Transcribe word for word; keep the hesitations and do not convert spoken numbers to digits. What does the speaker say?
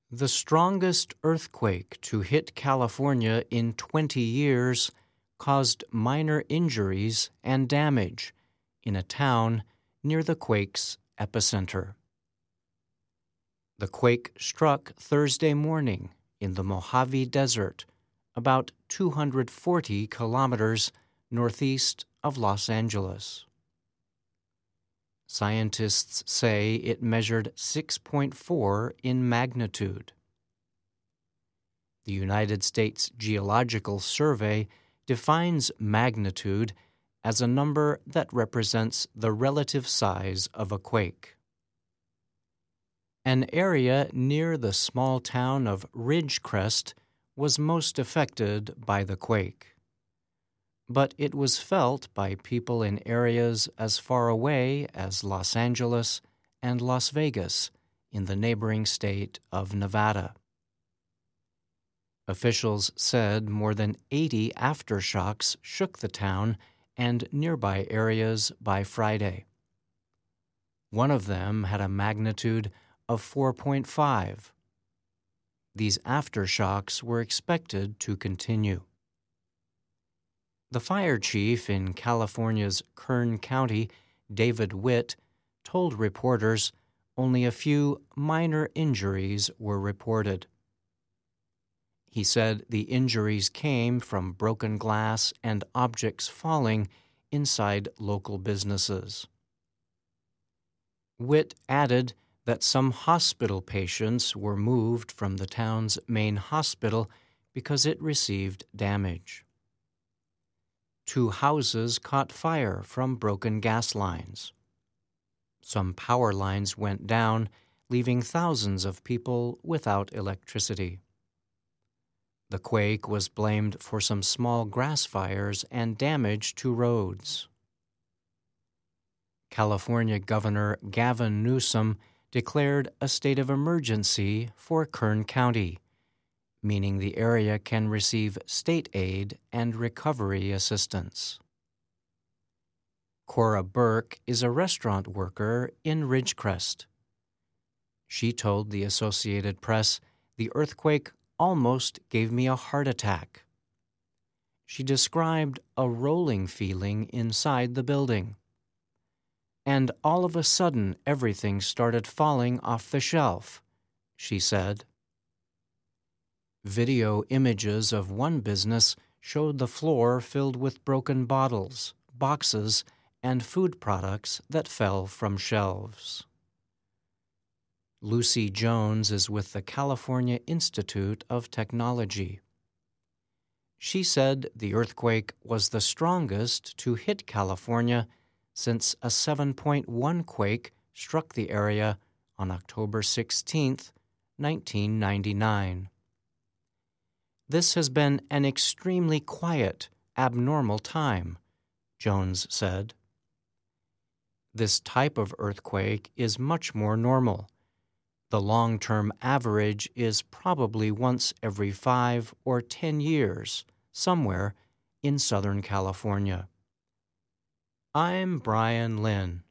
The strongest earthquake to hit California in twenty years caused minor injuries and damage in a town near the quake's epicenter. The quake struck Thursday morning in the Mojave Desert, about two hundred forty kilometers northeast of Los Angeles. Scientists say it measured six point four in magnitude. The United States Geological Survey defines magnitude as a number that represents the relative size of a quake. An area near the small town of Ridgecrest was most affected by the quake, but it was felt by people in areas as far away as Los Angeles and Las Vegas in the neighboring state of Nevada. Officials said more than eighty aftershocks shook the town and nearby areas by Friday. One of them had a magnitude of four point five. These aftershocks were expected to continue. The fire chief in California's Kern County, David Witt, told reporters only a few minor injuries were reported. He said the injuries came from broken glass and objects falling inside local businesses. Witt added that some hospital patients were moved from the town's main hospital because it received damage. Two houses caught fire from broken gas lines. Some power lines went down, leaving thousands of people without electricity. The quake was blamed for some small grass fires and damage to roads. California Governor Gavin Newsom declared a state of emergency for Kern County, meaning the area can receive state aid and recovery assistance. Cora Burke is a restaurant worker in Ridgecrest. She told the Associated Press the earthquake almost gave me a heart attack. She described a rolling feeling inside the building. And all of a sudden, everything started falling off the shelf, she said. Video images of one business showed the floor filled with broken bottles, boxes, and food products that fell from shelves. Lucy Jones is with the California Institute of Technology. She said the earthquake was the strongest to hit California since a seven point one quake struck the area on October sixteenth, nineteen ninety-nine. This has been an extremely quiet, abnormal time, Jones said. This type of earthquake is much more normal. The long-term average is probably once every five or ten years, somewhere in Southern California. I'm Brian Lynn.